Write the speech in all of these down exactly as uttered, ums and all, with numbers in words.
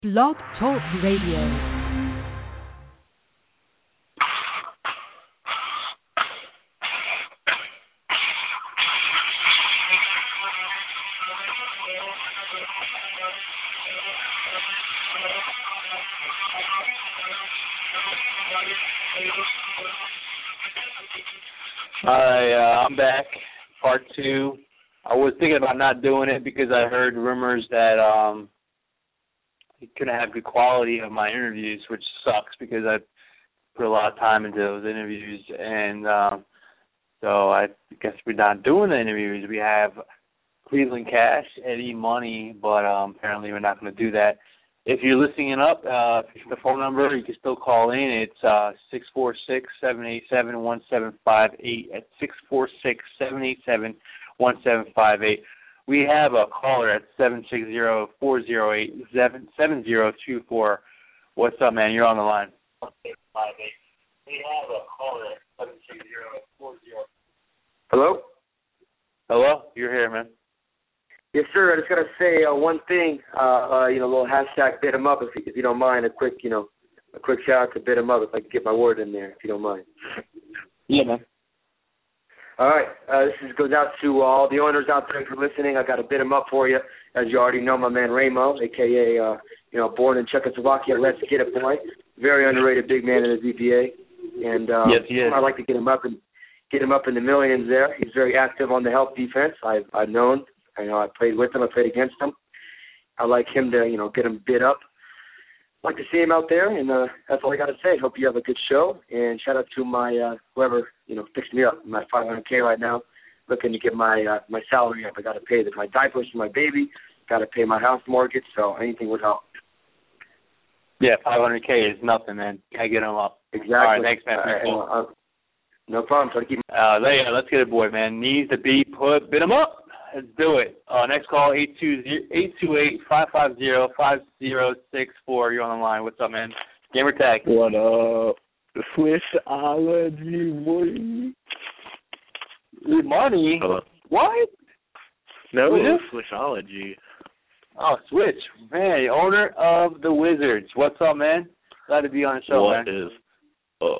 Blog Talk Radio. Hi, uh, I'm back. Part two. I was thinking about not doing it because I heard rumors that um, you couldn't have good quality of my interviews, which sucks because I put a lot of time into those interviews. And um, so I guess we're not doing the interviews. We have Cleveland Cash, Eddie Money, but um, apparently we're not going to do that. If you're listening up, uh, the phone number, you can still call in. It's uh, six four six, seven eight seven, one seven five eight at six four six, seven eight seven, one seven five eight. We have a caller at seven six zero, four zero eight, seven zero two four. What's up, man? You're on the line. We have a caller at seven six zero, four zero eight. Hello? Hello? You're here, man. Yes, sir. I just got to say uh, one thing, uh, uh, you know, a little hashtag bid 'em up, if, if you don't mind, a quick, you know, a quick shout out to bid 'em up, if I can get my word in there, if you don't mind. Yeah, man. All right. Uh, this is, goes out to all the owners out there for listening. I got to bid 'em up for you. As you already know, my man Ramo, a k a, uh, you know, born in Czechoslovakia, let's get it, boy. Very underrated big man in the Z P A. And um, yes, he is. I'd like to get him up and get him up in the millions there. He's very active on the help defense. I've, I've known. I know I played with him. I played against him. I like him to, you know, get him bid up. I'd like to see him out there, and uh, that's all I got to say. Hope you have a good show, and shout out to my uh, whoever, you know, fixed me up. My five hundred K right now, looking to get my uh, my salary up. I got to pay the, my diapers for my baby. Got to pay my house mortgage, so anything would help. Yeah, five hundred K is nothing, man. Gotta get him up. Exactly. All right, thanks, man. Uh, uh, no problem. Try to keep. Uh, yeah, let's get it, boy, man. Needs to be put. Bid him up. Let's do it. Uh, next call, eight two eight, five five zero, five zero six four. You're on the line. What's up, man? Gamer tag. What up? Switchology, boy. Money? Hello. What? No, Wizards? Switchology. Oh, Switch. Man, owner of the Wizards. What's up, man? Glad to be on the show, what man. Is, uh,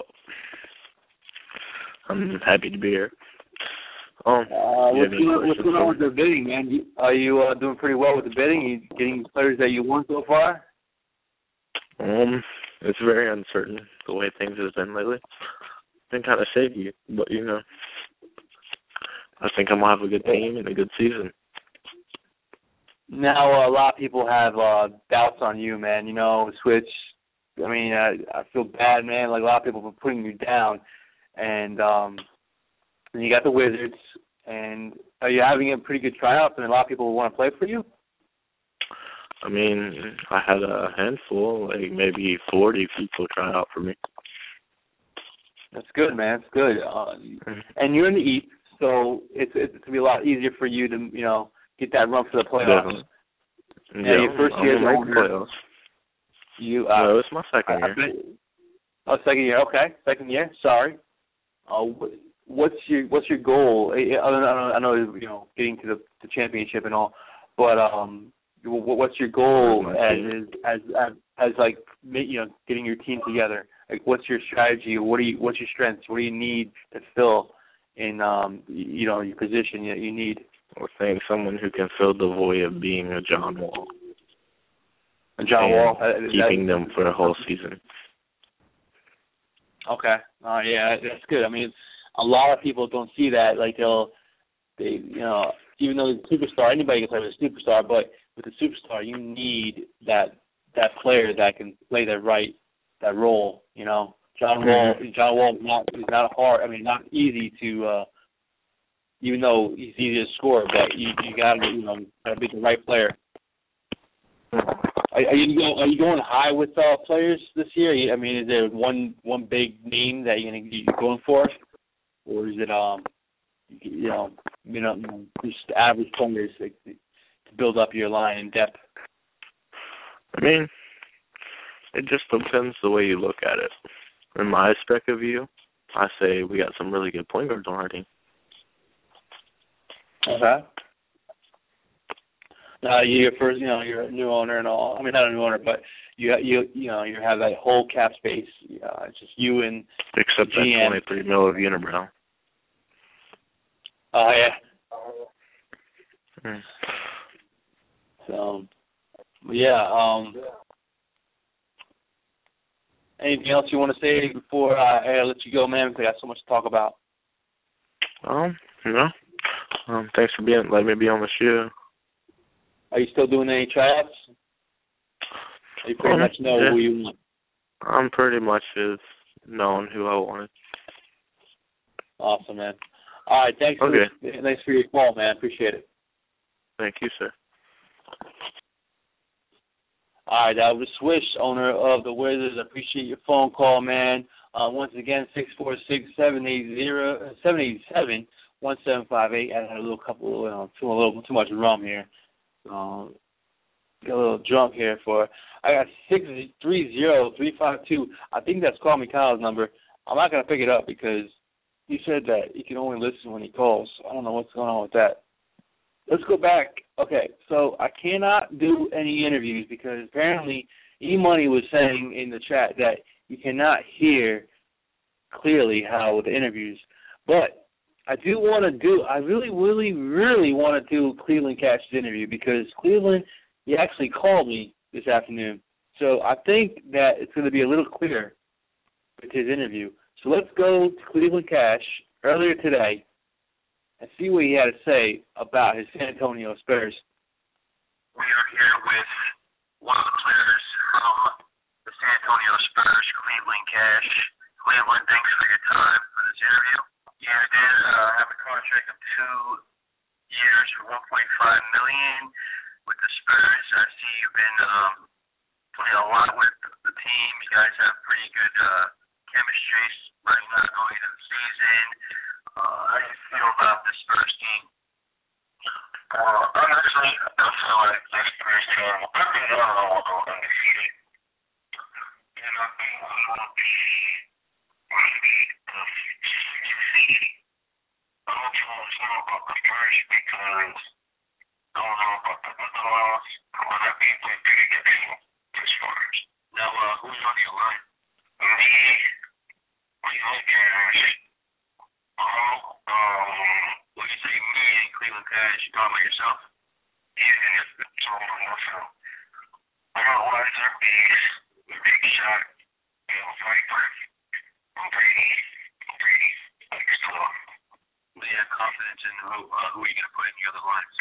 I'm happy to be here. Um, uh, what's, going, what's going on with me? the bidding, man? You, are you uh, doing pretty well with the bidding? You getting players that you want so far? Um, it's very uncertain the way things have been lately. Been kind of shaky, but you know, I think I'm gonna have a good team and a good season. Now, uh, a lot of people have uh, doubts on you, man. You know, Switch. I mean, uh, I feel bad, man. Like a lot of people are putting you down, and um, and you got the Wizards. And are you having a pretty good tryout? And a lot of people want to play for you. I mean, I had a handful, like maybe forty people try out for me. That's good, man. It's good. Uh, and you're in the East, so it's it's going to be a lot easier for you to, you know, get that run for the playoffs. Yeah, yeah your first year in the playoffs. You, uh, no, it's my second I, year. I, oh, second year. Okay, second year. Sorry. Uh, what's your what's your goal? I, I, I know you know getting to the, the championship and all, but um, what's your goal as, as as as like you know getting your team together? Like, what's your strategy? What do you what's your strengths? What do you need to fill in um you know your position that you need? We're saying someone who can fill the void of being a John Wall. A John and Wall, uh, keeping them for a whole season. Okay. Uh, yeah, that's good. I mean, a lot of people don't see that. Like they'll, they, you know, even though he's a superstar, anybody can play with a superstar, but with a superstar, you need that that player that can play that right, that role. You know, John Wall. Mm-hmm. John Wall is not is not hard. I mean, not easy to. Uh, even though he's easy to score, but you you got to you know got to be the right player. Are, are you going? Are you going high with uh, players this year? I mean, is there one one big name that you're, gonna, you're going for, or is it um, you know, you know, just average players like, to build up your line in depth? I mean, it just depends the way you look at it. From my perspective view, I say we got some really good point guards on our team. Okay. Uh, you're first, you know, you're a new owner and all. I mean, not a new owner, but you, you, you know, you have that whole cap space. Uh, it's just you and except G M. that twenty-three mil of unibrow. Oh uh, yeah. Mm. So, yeah. Um, anything else you want to say before I, I let you go, man? Because I got so much to talk about. Um, no. Um, thanks for being letting me be on the show. Are you still doing any tryouts? You pretty um, much know yeah. who you want. I'm pretty much has known who I wanted. Awesome, man. All right, thanks okay. for thanks for your call, man. Appreciate it. Thank you, sir. All right, that was Swish, owner of the Wizards. I appreciate your phone call, man. Uh, once again, six four six, seven eight zero, seven eight seven, one seven five eight. I had a little couple, uh, too, a little too much rum here. Um, got a little drunk here for, I got six three zero, three five two. I think that's Call Me Kyle's number. I'm not going to pick it up because he said that he can only listen when he calls. I don't know what's going on with that. Let's go back. Okay, so I cannot do any interviews because apparently E-Money was saying in the chat that you cannot hear clearly how the interviews. But I do want to do, I really, really, really want to do Cleveland Cash's interview because Cleveland, he actually called me this afternoon. So I think that it's going to be a little clearer with his interview. So let's go to Cleveland Cash earlier today and see what he had to say about his San Antonio Spurs. We are here with one of the players from the San Antonio Spurs, Cleveland Cash. Cleveland, thanks for your time for this interview. You did uh, have a contract of two years for one point five million dollars with the Spurs. I see you've been um, playing a lot with the team. You guys have pretty good uh, chemistry right now going into the season. Uh, how do you feel about the Spurs team? Well, honestly, I feel like this Spurs team, I think I don't know what will go undefeated. And I think we will be maybe the sixth seed. I'm not too much know about the Spurs because I don't know about the other ones, but I think we're pretty good team for Spurs. Now, uh, who's on your line? Me, Cleveland Cash. Oh, um, when you say me and Cleveland Cash, you talking about yourself? Yeah, it's all about myself. I got Weiser, Beast, Big Shot, and Viper, and Brady, Brady, like still. Do you have confidence in who, uh, who are you going to put in the other lines?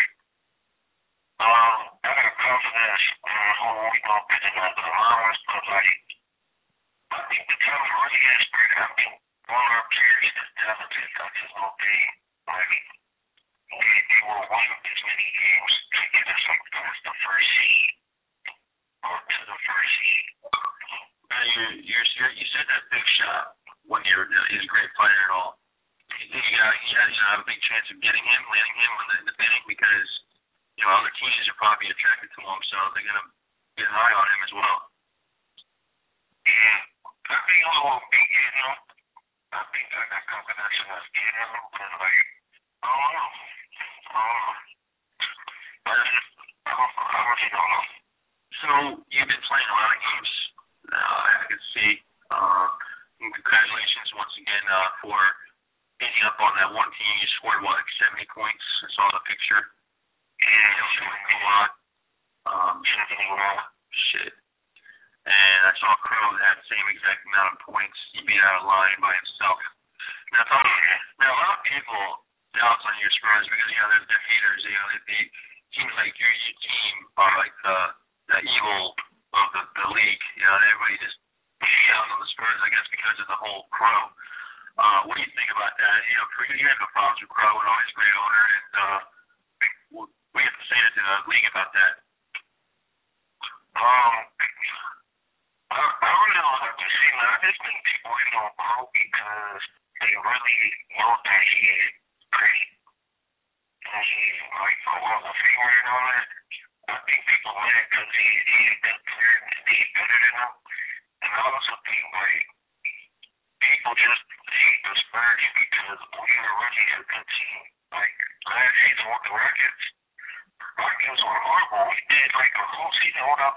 Um, I got confidence in who we going to put in the other lines, but like, I think the talent really is great. I think one of our players is talented. I just don't think, like, they, they will win as many games to get us up past the first seed or to the first seed. Now, you you're, you're, you said that Big Shot one year, he's a great player and all. You think you, got, you, got, you know, have a big chance of getting him, landing him in the, in the bidding because, you know, other teams are probably attracted to him, so they're going to get high on him as well. Yeah, I think I will be getting him. I think I got confidence in us getting him, but like, I don't know. I don't know. I just, I don't, I really don't know. So, you've been playing a lot of games now, I can see. Uh, and congratulations once again uh, for ending up on that one team. You scored, what, like seventy points? I saw the picture. Yeah, shooting a lot. Um, shooting a lot. Shit. And I saw Crow had the same exact amount of points. He beat out of line by himself. Now, talk, now a lot of people doubt on your Spurs because, you know, they're, they're haters. You know, they, they seems like your, your team are like the, the evil of the, the league. You know, everybody just down on the Spurs, I guess, because of the whole Crow. Uh, what do you think about that? You know, you have no problems with Crow and always a great owner. And uh, what do you have to say to the league about that? Um, I, I don't know what to say. I just think people hate on Crow because they really know that he is great. And he's like a Hall of Famer and all that. I think people mad because he, he's a good player and he's better than him. And I also think, like, people just hate the Spurs because we were really a good team. Like, last season with the Rockets, Rockets were horrible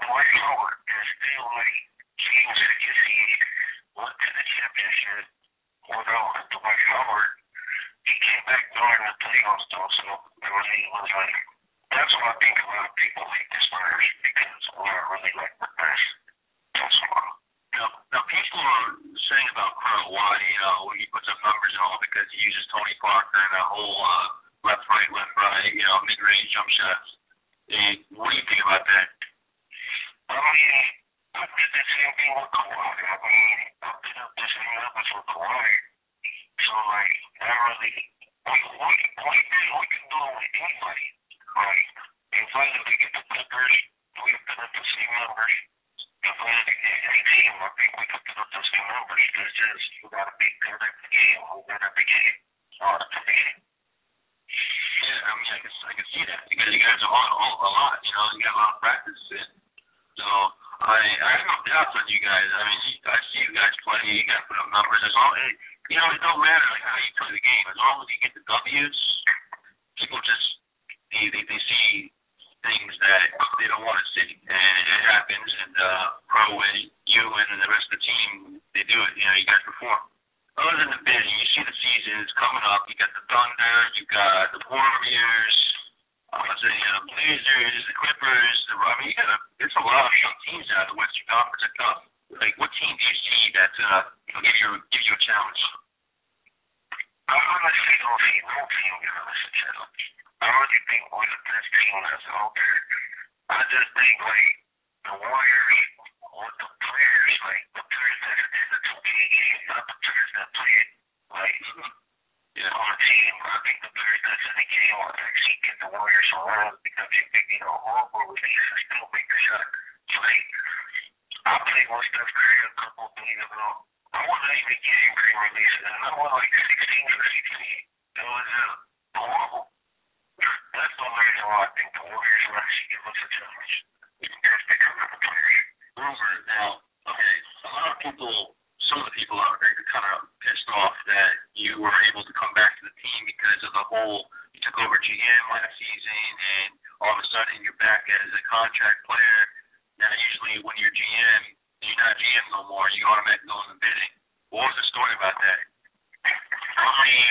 Dwight Howard is still like King said, you see, went to the championship without Dwight Howard. He came back during the playoffs though, so it really was like, that's why I think a lot of people hate the Spurs, because we're really like the best. That's why. Now, now people are saying about Crow, why, you know, he puts up numbers and all because he uses Tony Parker and that whole uh, left, right, left, right, you know, mid-range jump shots. And what do you think about that? I mean, I did the same thing with Kawhi. I mean, I put up the same numbers with Kawhi. So, like, I really, we, we, we, we can do it with anybody. Like, if I had to get the Clippers, we could put up the same numbers. If I had to get any team, I think we could put up the same numbers. It's just, you got to be good at the game. Who good at the game? Hard to be. Yeah, I mean, I can, I can see that because you guys are on a lot, you know, you got a lot of practice in. So, I I have no doubts on you guys. I mean, I see you guys play. You got to put up numbers. As long as, you know, it don't matter like how you play the game. As long as you get the W's, people just, they, they, they see things that they don't want to see. And it happens. And uh, Pro and you and the rest of the team, they do it. You know, you guys perform. Other than the bidding, you see the seasons coming up. You got the Thunder, you got the Warriors, uh, so, you know, Blazers, the Clippers. The, I mean, you got a, there's a lot of young teams out of the Western Conference. It's tough. Like, what team do you see that's gonna you know, give you give you a challenge? I honestly don't see no team giving us a challenge. I really think we're the best team that's out there. I just think like the Warriors with the players, like the players that are in the two K game, not the players that play it like yeah. on the team. I think the players that's in the game will actually get the Warriors around because they think you know horrible release and still make the shot. Like I played with Steph Curry a couple of days ago. I wasn't even getting great releases, and I went like sixteen for sixteen. It was uh, horrible. That's the reason why I think the Warriors will actually give us a challenge. Just because of the players. Rumor now, okay, a lot of people, some of the people out there are kind of pissed off that you were able to come back to the team because of the whole, you took over G M last season, and all of a sudden you're back as a contract player. Now, usually when you're G M, you're not G M no more. You automatically go in the bidding. What was the story about that? I mean,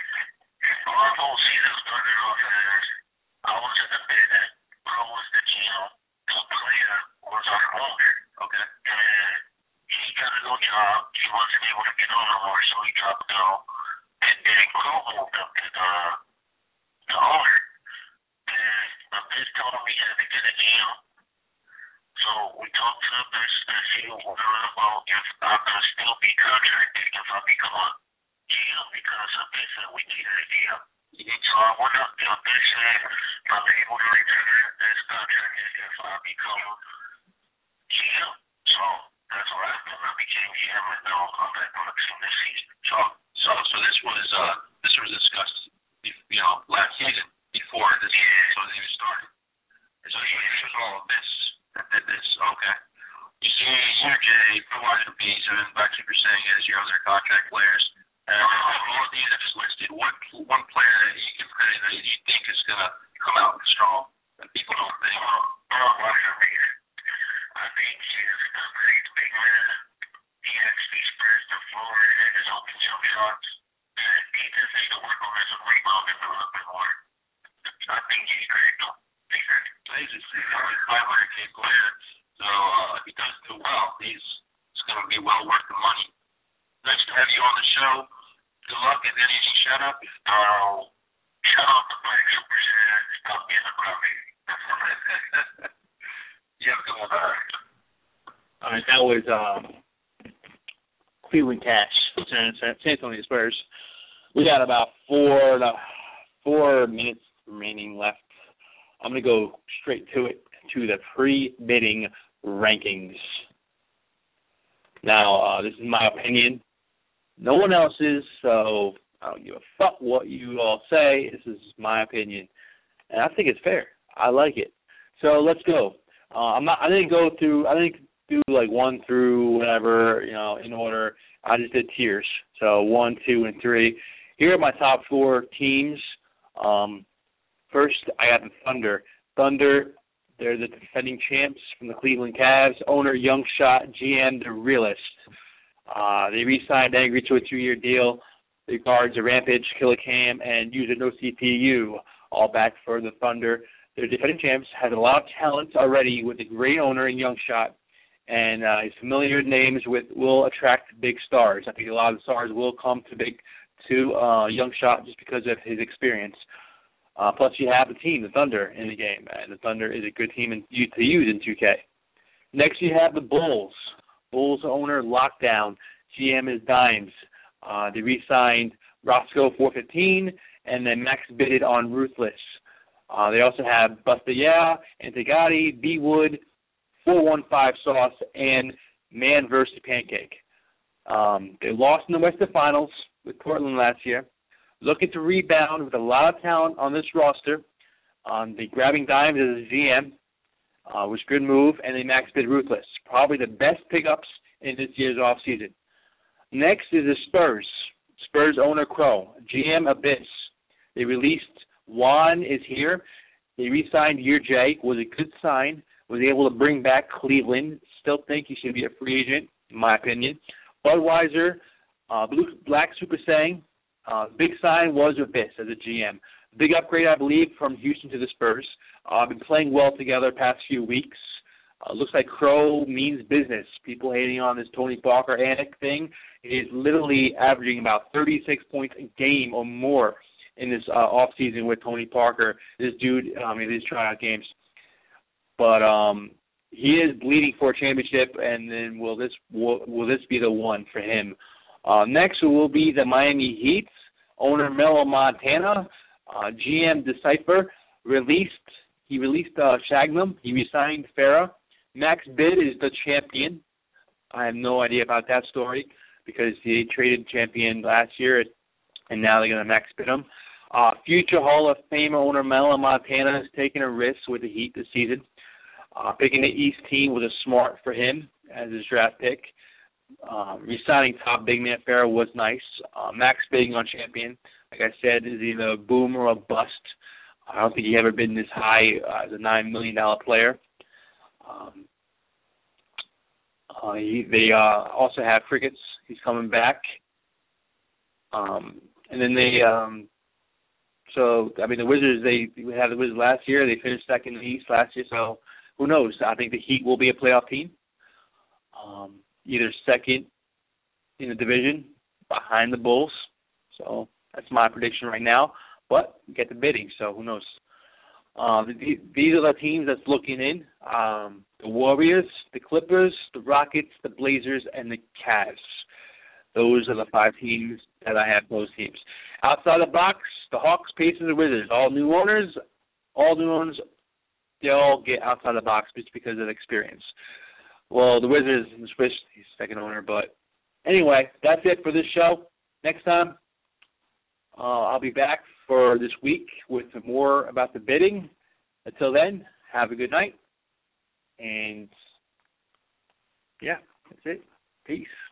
our whole season started off as I was in the bidding, I was the G M, the player was our owner. Okay. And he got a new job. He wasn't able to get on no more, so he dropped out. And then Crow moved up to the, the owner. And the bid told him he had to get a G M. So we talked to the best and see what we're about if I could still be contracted if I become a G M because the bid said we needed a G M. So I went up to the bid said I'm able to return as contracted if I become G M. So that's what happened. I became G M and now I'm back on the team this season. So so so this was uh this was discussed you know last season before this yeah. so it even started. And so yeah, this was all of this. That this okay. You see here, Jay, provided to be seven back two percent as your other contract players. And all of these I just listed. What one player that you can credit that you think is gonna come out strong that people don't think? Oh, Roger Reed. I think he's a great big man. He actually spurs the floor and his open jump shots. And he just needs to work on his rebounding a little bit more. I think he's great though. He's great. He's just a five hundred K player. So uh, if he does do well, he's it's gonna be well worth the money. Nice to have you on the show. Good luck and anything shout out. Uh, shout out to Mike Super Saiyan. Stop being a crummy. Yeah, come on. All right, that was um, Cleveland Cash, San, San Antonio Spurs. We got about four uh, four minutes remaining left. I'm gonna go straight to it to the pre-bidding rankings. Now, uh, this is my opinion. No one else's, so I don't give a fuck what you all say. This is my opinion, and I think it's fair. I like it. So let's go. Uh, I'm not. I didn't go through. I didn't do like one through whatever, you know, in order. I just did tiers. So one, two, and three. Here are my top four teams. Um, first, I got the Thunder. Thunder They're the defending champs from the Cleveland Cavs. Owner, Young Shot. G M, the realist. Uh, they re-signed Angry to a two-year deal. The guards are Rampage, Killer Cam, and User No C P U, all back for the Thunder. Their defending champs has a lot of talent already with a great owner in Young Shot, and uh, his familiar names with will attract big stars. I think a lot of the stars will come to big to uh, Young Shot just because of his experience. Uh, plus, you have the team, the Thunder, in the game, and the Thunder is a good team in, to use in two K. Next, you have the Bulls. Bulls owner Lockdown. G M is Dimes. Uh, they re-signed Roscoe four fifteen, and then max bidded on Ruthless. Uh, they also have Busta Yeah, Antigati, B Wood, four one five Sauce, and Man versus Pancake. Um, they lost in the Western Finals with Portland last year. Looking to rebound with a lot of talent on this roster. Um, they grabbing Dimes as a G M, uh, was a good move, and they max bid Ruthless. Probably the best pickups in this year's offseason. Next is the Spurs. Spurs owner Crow, G M Abyss. They released Juan is here. They re-signed Year J, was a good sign. Was able to bring back Cleveland. Still think he should be a free agent, in my opinion. Budweiser, uh, Blue, Black Super Saiyan. Uh, big sign was Abyss as a G M. Big upgrade, I believe, from Houston to the Spurs. Uh, been playing well together the past few weeks. Uh, looks like Crow means business. People hating on this Tony Parker Anik thing. He is literally averaging about thirty-six points a game or more in this uh, offseason with Tony Parker. This dude, I mean, these tryout games. But um, he is bleeding for a championship, and then will this will, will this be the one for him? Uh, next will be the Miami Heat. Owner Melo Montana. Uh, G M Decipher released. He released uh, Shagnum. He resigned Farah. Max bid is the champion. I have no idea about that story because he traded champion last year, and now they're going to max bid him. Uh, future Hall of Fame owner Melo Montana is taking a risk with the Heat this season. Uh, picking the East team was a smart for him as his draft pick. Uh, resigning top big man Farah was nice. Uh, max bidding on champion, like I said, is either a boom or a bust. I don't think he's ever been this high uh, as a nine million dollars player. Um, uh, he, they uh, also have Crickets. He's coming back. Um, and then they, um, so, I mean, the Wizards, they we had the Wizards last year. They finished second in the East last year. So, who knows? I think the Heat will be a playoff team. Um, either second in the division behind the Bulls. So, that's my prediction right now. But get the bidding, so who knows? Um, these are the teams that's looking in. Um, the Warriors, the Clippers, the Rockets, the Blazers, and the Cavs. Those are the five teams that I have, those teams. Outside the box, the Hawks, Pacers, and Wizards. All new owners, all new owners, they all get outside the box just because of experience. Well, the Wizards, the Swiss, he's second owner. But anyway, that's it for this show. Next time, uh, I'll be back for this week with more about the bidding. Until then, have a good night. And, yeah, that's it. Peace.